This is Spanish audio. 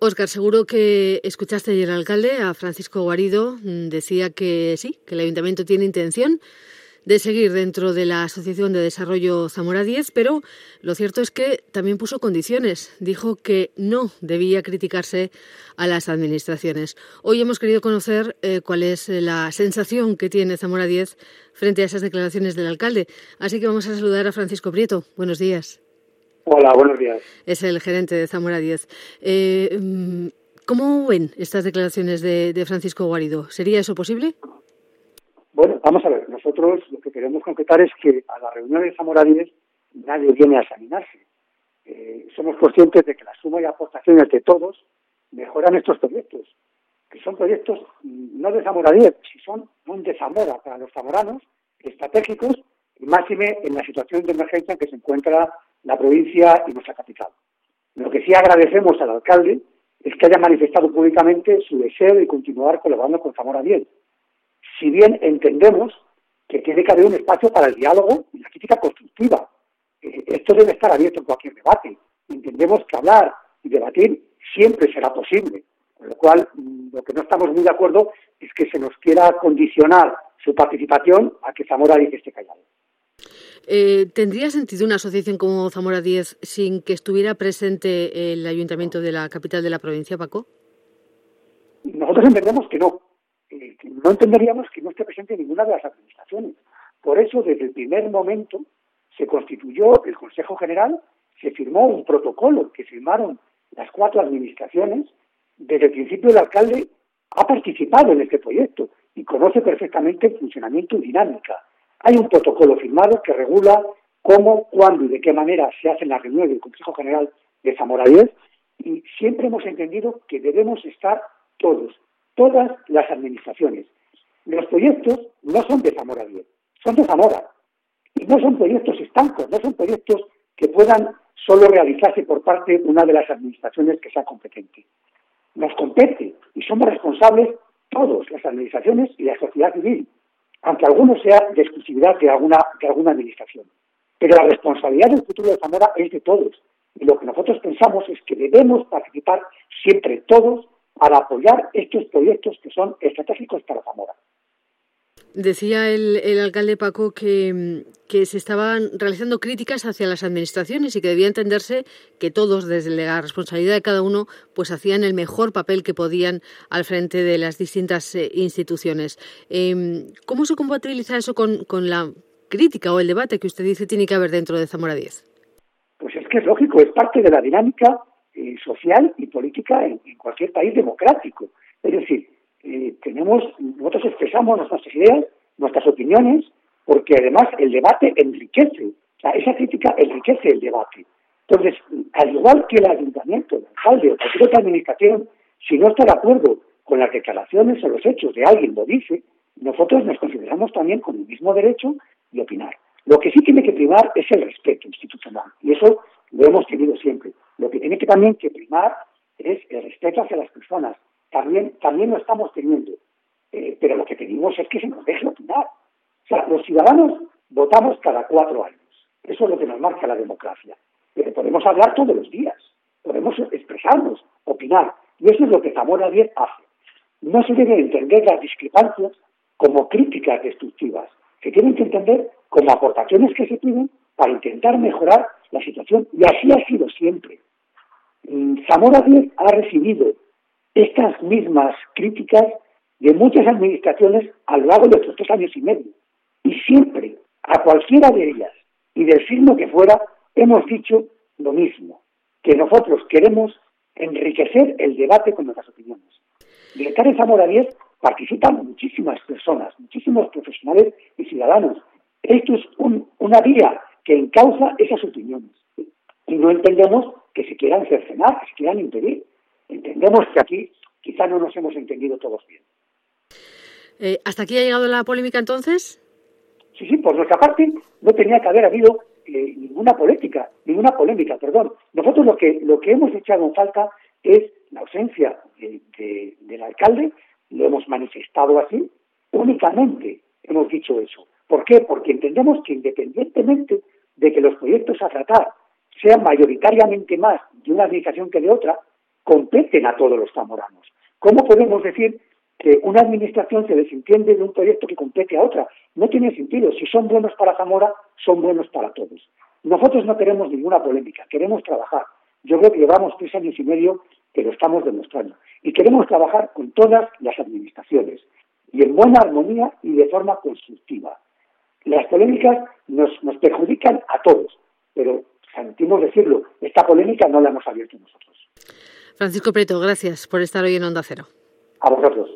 Óscar, seguro que escuchaste ayer al alcalde, a Francisco Guarido, decía que sí, que el Ayuntamiento tiene intención de seguir dentro de la Asociación de Desarrollo Zamora 10, pero lo cierto es que también puso condiciones. Dijo que no debía criticarse a las administraciones. Hoy hemos querido conocer cuál es la sensación que tiene Zamora 10 frente a esas declaraciones del alcalde. Así que vamos a saludar a Francisco Prieto. Buenos días. Hola, buenos días. Es el gerente de Zamora 10. ¿Cómo ven estas declaraciones de Francisco Guarido? ¿Sería eso posible? Bueno, vamos a ver. Nosotros lo que queremos concretar es que a la reunión de Zamora 10 nadie viene a examinarse. Somos conscientes de que la suma y aportaciones de todos mejoran estos proyectos, que son proyectos no de Zamora 10, si son de Zamora para los zamoranos, estratégicos, y máxime en la situación de emergencia en que se encuentra la provincia y nuestra capital. Lo que sí agradecemos al alcalde es que haya manifestado públicamente su deseo de continuar colaborando con Zamora 10. Si bien entendemos que tiene que haber un espacio para el diálogo y la crítica constructiva. Esto debe estar abierto en cualquier debate. Entendemos que hablar y debatir siempre será posible. Con lo cual, lo que no estamos muy de acuerdo es que se nos quiera condicionar su participación a que Zamora 10 esté callado. ¿Tendría sentido una asociación como Zamora 10 sin que estuviera presente el ayuntamiento de la capital de la provincia, Paco? Nosotros entendemos que no. No entenderíamos que no esté presente ninguna de las administraciones. Por eso, desde el primer momento, se constituyó el Consejo General, se firmó un protocolo que firmaron las 4 administraciones. Desde el principio, el alcalde ha participado en este proyecto y conoce perfectamente el funcionamiento y dinámica. Hay un protocolo firmado que regula cómo, cuándo y de qué manera se hacen las reuniones del Consejo General de Zamora 10, y siempre hemos entendido que debemos estar todos, todas las administraciones. Los proyectos no son de Zamora 10, son de Zamora. Y no son proyectos estancos, no son proyectos que puedan solo realizarse por parte de una de las administraciones que sea competente. Nos compete y somos responsables todos, las administraciones y la sociedad civil, aunque alguno sea de exclusividad de alguna administración. Pero la responsabilidad del futuro de Zamora es de todos. Y lo que nosotros pensamos es que debemos participar siempre todos para apoyar estos proyectos que son estratégicos para Zamora. Decía el alcalde Paco que se estaban realizando críticas hacia las administraciones y que debía entenderse que todos, desde la responsabilidad de cada uno, pues hacían el mejor papel que podían al frente de las distintas instituciones. ¿Cómo se compatibiliza eso con la crítica o el debate que usted dice tiene que haber dentro de Zamora 10? Pues es que es lógico, es parte de la dinámica social y política en cualquier país democrático. Es decir, nosotros expresamos nuestras ideas, nuestras opiniones, porque además el debate enriquece, o sea, esa crítica enriquece el debate. Entonces, al igual que el ayuntamiento, el alcalde o cualquier otra administración, si no está de acuerdo con las declaraciones o los hechos de alguien lo dice, nosotros nos consideramos también con el mismo derecho de opinar. Lo que sí tiene que primar es el respeto institucional, y eso lo hemos tenido siempre. Lo que tiene que también que primar es el respeto hacia las personas. También lo estamos teniendo, pero lo que pedimos es que se nos deje opinar. O sea, los ciudadanos votamos cada 4 años. Eso es lo que nos marca la democracia. Pero podemos hablar todos los días, podemos expresarnos, opinar, y eso es lo que Zamora 10 hace. No se deben entender las discrepancias como críticas destructivas, se tienen que entender como aportaciones que se piden para intentar mejorar la situación, y así ha sido siempre. Zamora 10 ha recibido estas mismas críticas de muchas administraciones a lo largo de estos 3 años y medio. Y siempre, a cualquiera de ellas, y del signo que fuera, hemos dicho lo mismo, que nosotros queremos enriquecer el debate con nuestras opiniones. Y en Zamora 10 participan muchísimas personas, muchísimos profesionales y ciudadanos. Esto es una vía que encauza esas opiniones. Y no entendemos que se quieran cercenar, que se quieran impedir. Entendemos que aquí quizá no nos hemos entendido todos bien. ¿Hasta aquí ha llegado la polémica entonces? Sí, por nuestra parte no tenía que haber habido ninguna polémica. Nosotros lo que hemos echado en falta es la ausencia del alcalde, lo hemos manifestado así, únicamente hemos dicho eso. ¿Por qué? Porque entendemos que independientemente de que los proyectos a tratar sean mayoritariamente más de una administración que de otra, competen a todos los zamoranos. ¿Cómo podemos decir que una administración se desentiende de un proyecto que compete a otra? No tiene sentido. Si son buenos para Zamora, son buenos para todos. Nosotros no queremos ninguna polémica, queremos trabajar. Yo creo que llevamos 3 años y medio que lo estamos demostrando. Y queremos trabajar con todas las administraciones, y en buena armonía y de forma constructiva. Las polémicas nos perjudican a todos, pero sentimos decirlo, esta polémica no la hemos abierto nosotros. Francisco Prieto, gracias por estar hoy en Onda Cero. A vosotros.